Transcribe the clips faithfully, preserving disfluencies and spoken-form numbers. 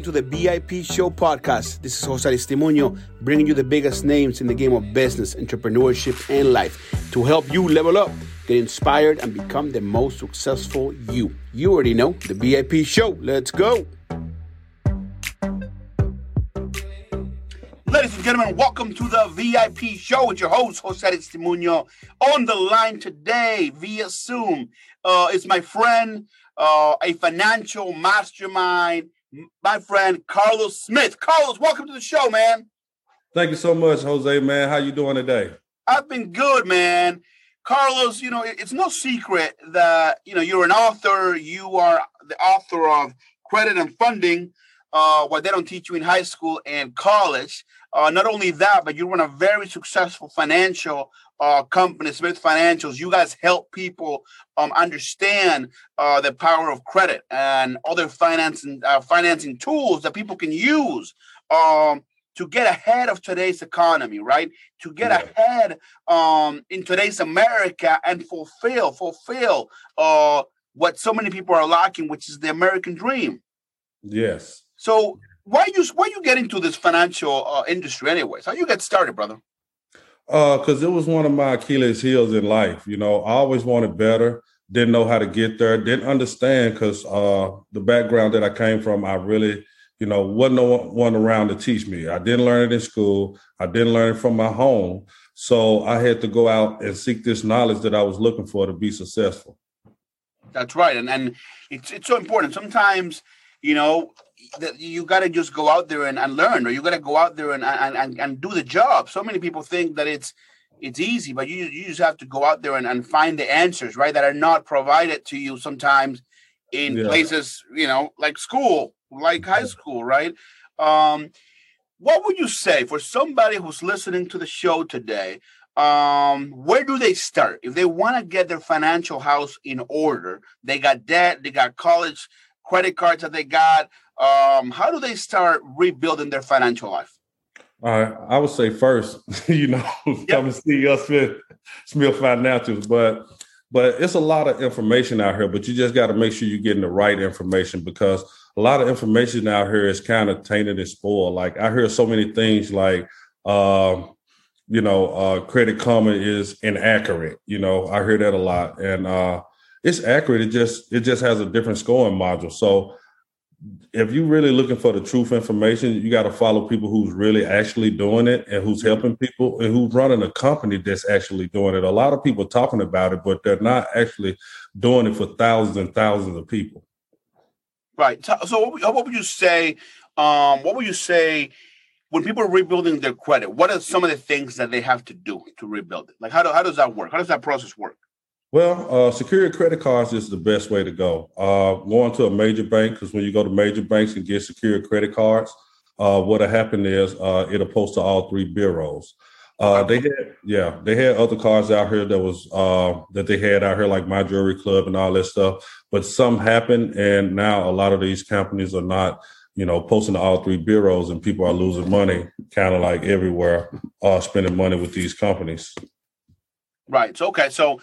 welcome to the V I P Show podcast. This is Jose Aristimuño, bringing you the biggest names in the game of business, entrepreneurship, and life to help you level up, get inspired, and become the most successful you. You already know, the V I P Show. Let's go. Ladies and gentlemen, welcome to the V I P Show with your host, Jose Aristimuño. On the line today via Zoom uh, is my friend, uh, a financial mastermind, my friend, Carlos Smith. Carlos, welcome to the show, man. Thank you so much, Jose, man. How you doing today? I've been good, man. Carlos, you know, it's no secret that, you know, you're an author. You are the author of Credit and Funding, uh, what they don't teach you in high school and college. Uh, not only that, but you run a very successful financial uh, company, Smith Financials. You guys help people um, understand uh, the power of credit and other financing uh, financing tools that people can use um, to get ahead of today's economy, right? To get yeah. ahead um, in today's America and fulfill fulfill uh, what so many people are lacking, which is the American dream. Yes. So. Why you why you get into this financial uh, industry anyways? How you get started, brother? Uh, because it was one of my Achilles heels in life. You know, I always wanted better, didn't know how to get there, didn't understand because uh, the background that I came from, I really, you know, wasn't no one around to teach me. I didn't learn it in school. I didn't learn it from my home. So I had to go out and seek this knowledge that I was looking for to be successful. That's right. And, and it's, it's so important. Sometimes, you know, that you got to just go out there and, and learn, or you got to go out there and, and, and, and do the job. So many people think that it's it's easy, but you you just have to go out there and, and find the answers, right, that are not provided to you sometimes in yeah. places, you know, like school, like high school, right? Um, what would you say for somebody who's listening to the show today? Um, where do they start? If they want to get their financial house in order, they got debt, they got college credit cards that they got. Um, how do they start rebuilding their financial life? Uh, I would say first, you know, yep. come and see us with Smith Financials, but but it's a lot of information out here, but you just got to make sure you're getting the right information because a lot of information out here is kind of tainted and spoiled. Like I hear so many things like, uh, you know, uh, Credit Karma is inaccurate. You know, I hear that a lot, and uh, it's accurate. It just it just has a different scoring module. So if you're really looking for the truth information, you got to follow people who's really actually doing it and who's helping people and who's running a company that's actually doing it. A lot of people talking about it, but they're not actually doing it for thousands and thousands of people. Right. So what would, what would you say? Um, what would you say when people are rebuilding their credit? What are some of the things that they have to do to rebuild it? Like how do, how does that work? How does that process work? Well, uh, secured credit cards is the best way to go. Uh, going to a major bank, because when you go to major banks and get secured credit cards, uh, what'll happen is uh, it'll post to all three bureaus. Uh, they had, yeah, they had other cards out here that was uh, that they had out here like My Jewelry Club and all that stuff. But some happened, and now a lot of these companies are not, you know, posting to all three bureaus, and people are losing money, kind of like everywhere, uh, spending money with these companies. Right. So okay. So.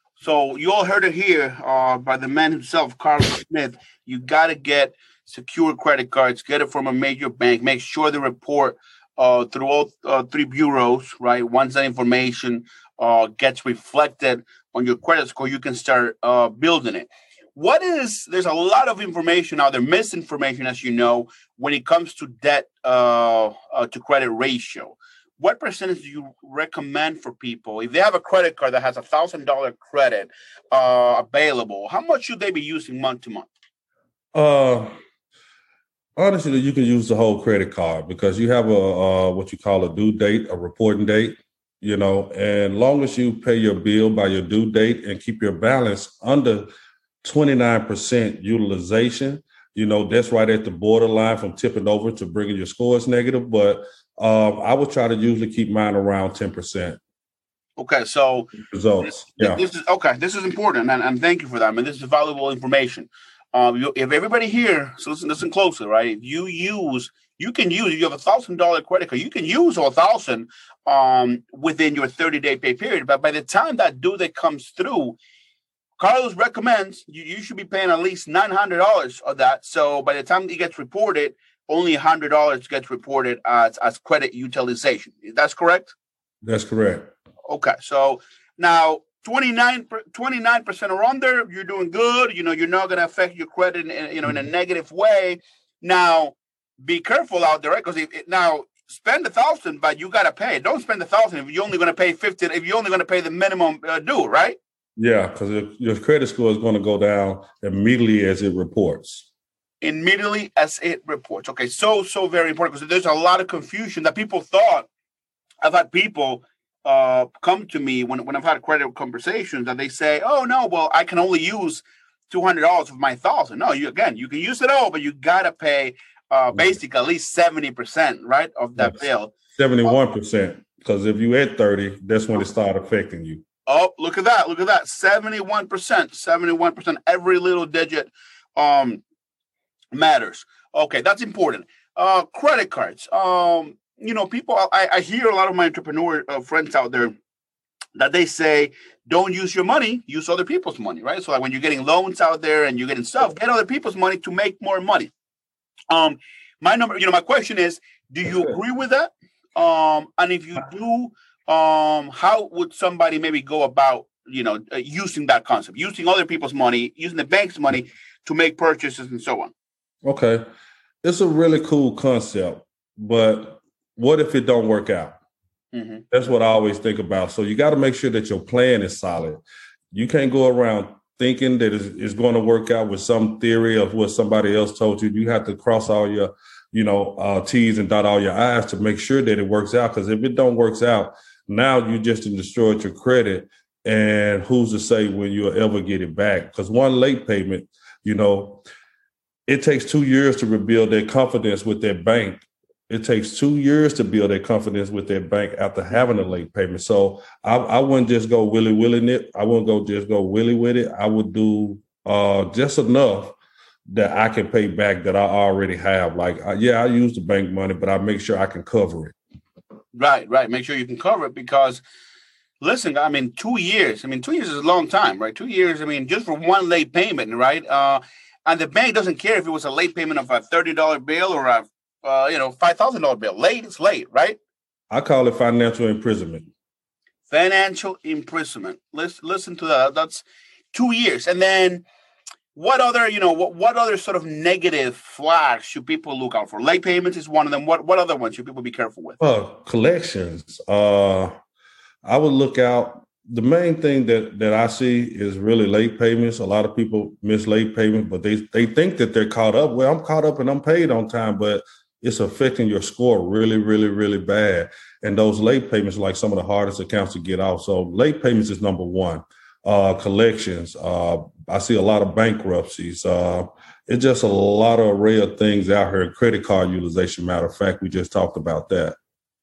So you all heard it here uh, by the man himself, Carlos Smith. You got to get secure credit cards, get it from a major bank. Make sure the report uh, through all uh, three bureaus, right? Once that information uh, gets reflected on your credit score, you can start uh, building it. What is, there's a lot of information out there, misinformation, as you know, when it comes to debt uh, uh, to credit ratio. What percentage do you recommend for people if they have a credit card that has a thousand dollar credit uh, available? How much should they be using month to month? Uh, honestly, you can use the whole credit card because you have a uh, what you call a due date, a reporting date. You know, and long as you pay your bill by your due date and keep your balance under twenty-nine percent utilization, you know, that's right at the borderline from tipping over to bringing your scores negative. But Uh, I would try to usually keep mine around ten percent. Okay, so results. This, yeah. This is okay. This is important, and, and thank you for that. I mean, this is valuable information. Um, you, if everybody here, so listen, listen closely, right? If you use, you can use. If you have a thousand dollar credit card, you can use a thousand um within your thirty day pay period. But by the time that due date comes through, Carlos recommends you, you should be paying at least nine hundred dollars of that. So by the time it gets reported, only one hundred dollars gets reported as, as credit utilization. That's correct? That's correct. Okay. So now twenty-nine, twenty-nine percent or under, you're doing good. You know, you're not going to affect your credit in, you know, in a negative way. Now, be careful out there, right? Because now spend a thousand, but you got to pay. Don't spend a thousand if you're only going to pay fifty, if you're only going to pay the minimum uh, due, right? Yeah, because your credit score is going to go down immediately as it reports. Immediately as it reports. Okay, so, so very important because there's a lot of confusion that people thought. I've had people uh, come to me when, when I've had credit conversations that they say, oh, no, well, I can only use two hundred dollars of my one thousand dollars. No, you again, you can use it all, but you got to pay uh, basically at least seventy percent, right, of that yes. bill. seventy-one percent, because if you at thirty, that's when it started affecting you. Oh, look at that. Look at that. seventy-one percent. seventy-one percent. Every little digit um, matters. Okay, that's important. Uh, credit cards. Um, you know, people, I, I hear a lot of my entrepreneur uh, friends out there that they say, don't use your money, use other people's money, right? So like when you're getting loans out there and you're getting stuff, get other people's money to make more money. Um, my number, you know, my question is, do you agree with that? Um, and if you do, um, how would somebody maybe go about, you know, uh, using that concept, using other people's money, using the bank's money to make purchases and so on? Okay. It's a really cool concept, but what if it don't work out? Mm-hmm. That's what I always think about. So you got to make sure that your plan is solid. You can't go around thinking that it's, it's going to work out with some theory of what somebody else told you. You have to cross all your, you know, uh, T's and dot all your I's to make sure that it works out. Because if it don't works out, now you just destroyed your credit. And who's to say when you'll ever get it back? Because one late payment, you know, it takes two years to rebuild their confidence with their bank. It takes two years to build their confidence with their bank after having a late payment. So I, I wouldn't just go willy-willy it. I wouldn't go just go willy with it. I would do uh, just enough that I can pay back that I already have. Like, uh, yeah, I use the bank money, but I make sure I can cover it. Right, right. Make sure you can cover it because, listen, I mean, two years. I mean, two years is a long time, right? Two years, I mean, just for one late payment, right? Uh, and the bank doesn't care if it was a late payment of a thirty dollars bill or a Uh, you know, five thousand dollars bill. Late is late, right? I call it financial imprisonment. Financial imprisonment. Listen, listen to that. That's two years. And then what other, you know, what, what other sort of negative flags should people look out for? Late payments is one of them. What what other ones should people be careful with? Uh, collections. Uh, I would look out. The main thing that, that I see is really late payments. A lot of people miss late payments, but they, they think that they're caught up. Well, I'm caught up and I'm paid on time, but it's affecting your score really, really, really bad. And those late payments are like some of the hardest accounts to get off. So late payments is number one. Uh, collections. Uh, I see a lot of bankruptcies. Uh, it's just a lot of array of things out here. Credit card utilization, matter of fact, we just talked about that.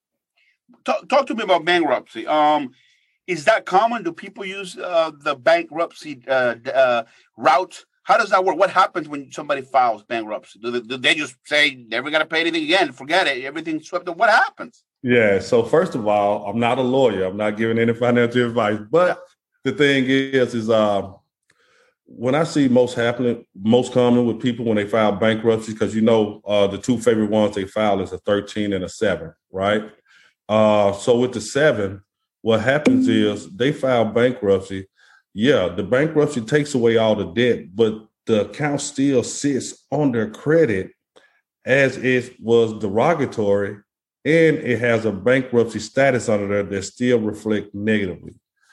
Talk, talk to me about bankruptcy. Um, is that common? Do people use uh, the bankruptcy uh, uh, route? How does that work? What happens when somebody files bankruptcy? Do they, do they just say, never got to pay anything again, forget it, everything's swept up? What happens? Yeah, so first of all, I'm not a lawyer. I'm not giving any financial advice. But the thing is, is uh, when I see most happening, most common with people when they file bankruptcy, because you know uh, the two favorite ones they file is a thirteen and a seven, right? Uh, so with the seven, what happens is they file bankruptcy. Yeah, the bankruptcy takes away all the debt, but the account still sits on their credit as it was derogatory, and it has a bankruptcy status under there that still reflect negatively.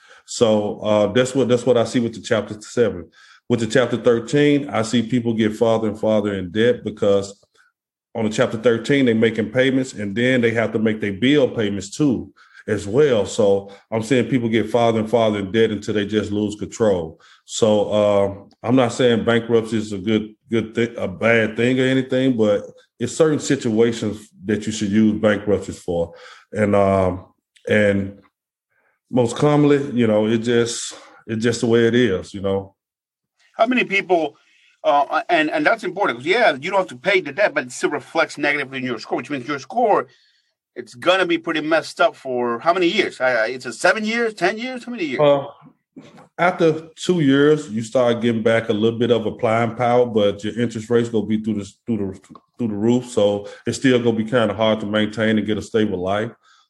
So uh, that's what that's what I see with the chapter seven. With the chapter thirteen, I see people get farther and farther in debt because on the chapter thirteen, they're making payments, and then they have to make their bill payments too, as well. So I'm seeing people get farther and farther in debt until they just lose control. So uh, I'm not saying bankruptcy is a good, good thing, a bad thing or anything, but it's certain situations that you should use bankruptcies for. And um, and most commonly, you know, it just it's just the way it is, you know. How many people, uh, and, and that's important, because, yeah, you don't have to pay the debt, but it still reflects negatively in your score, which means your score, it's going to be pretty messed up for how many years? Uh, it's a seven years, ten years? How many years? Uh, after two years, you start getting back a little bit of applying power, but your interest rates gonna be through the through the through the roof. So it's still gonna be kind of hard to maintain and get a stable life.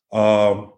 Um,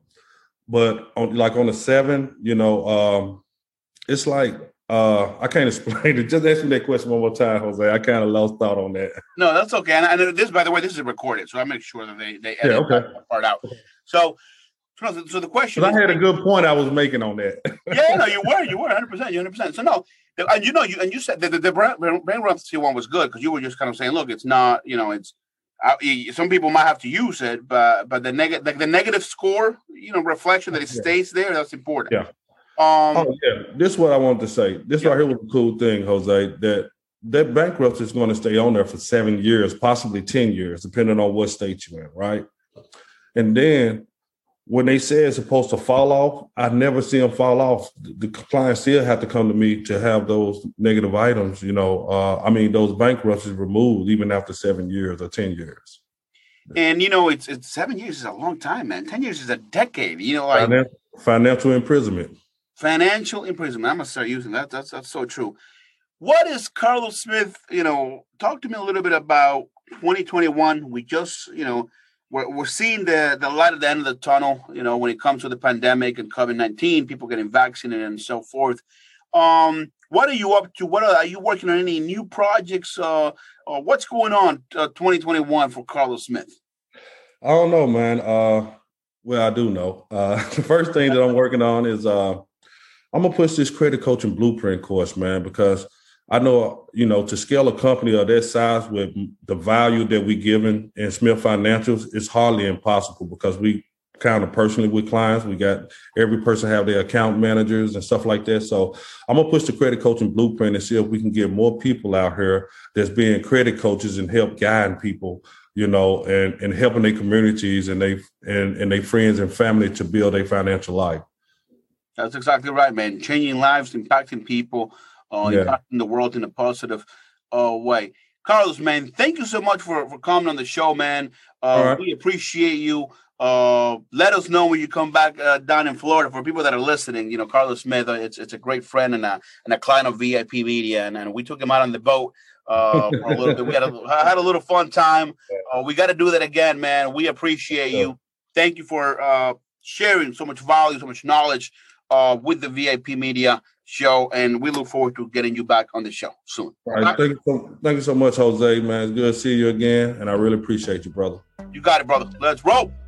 but on, like on the seven, you know, um, it's like uh, I can't explain it. Just ask me that question one more time, Jose. I kind of lost thought on that. No, that's okay. And, and this, by the way, this is recorded, so I make sure that they they edit yeah, okay. that part out. So. So the question is, I had a good point I was making on that. yeah, no, you were, you were one hundred percent, you one hundred percent. So no, and you know, you and you said that the, the bankruptcy one was good because you were just kind of saying, look, it's not, you know, it's uh, some people might have to use it, but but the negative, like the negative score, you know, reflection that it yeah. stays there, that's important. Yeah. Um. Oh yeah. This is what I wanted to say. This yeah. right here was a cool thing, Jose. That that bankruptcy is going to stay on there for seven years, possibly ten years, depending on what state you're in, right? And then. When they say it's supposed to fall off, I never see them fall off. The clients still have to come to me to have those negative items, you know, uh, I mean, those bankruptcies removed even after seven years or ten years. And, you know, it's, it's seven years is a long time, man. ten years is a decade, you know, like financial, financial imprisonment. Financial imprisonment. I'm going to start using that. That's, that's so true. What is Carlos Smith, you know, talk to me a little bit about twenty twenty-one. We just, you know, We're, we're seeing the, the light at the end of the tunnel, you know, when it comes to the pandemic and COVID nineteen, people getting vaccinated and so forth. Um, what are you up to? What are, are you working on any new projects? Uh, uh, what's going on uh, twenty twenty-one for Carlos Smith? I don't know, man. Uh, well, I do know. Uh, the first thing that I'm working on is uh, I'm going to push this credit coaching blueprint course, man, because I know, you know, to scale a company of that size with the value that we given in Smith Financials, it's hardly impossible because we kind of personally with clients. We got every person have their account managers and stuff like that. So I'm going to push the credit coaching blueprint and see if we can get more people out here that's being credit coaches and help guiding people, you know, and, and helping their communities and they and, and their friends and family to build a financial life. That's exactly right, man. Changing lives, impacting people. Uh, yeah. impacting the world in a positive uh, way. Carlos, man, thank you so much for, for coming on the show, man. Uh, right. We appreciate you. Uh, let us know when you come back uh, down in Florida. For people that are listening, you know, Carlos Smith, uh, it's it's a great friend and a and a client of V I P Media, and, and we took him out on the boat uh, for a little bit. We had a, had a little fun time. Uh, we got to do that again, man. We appreciate yeah. you. Thank you for uh, sharing so much value, so much knowledge uh, with the V I P Media show, and we look forward to getting you back on the show soon. All right. Thank you, so, thank you so much, Jose, man. It's good to see you again, and I really appreciate you, brother. You got it, brother. Let's roll.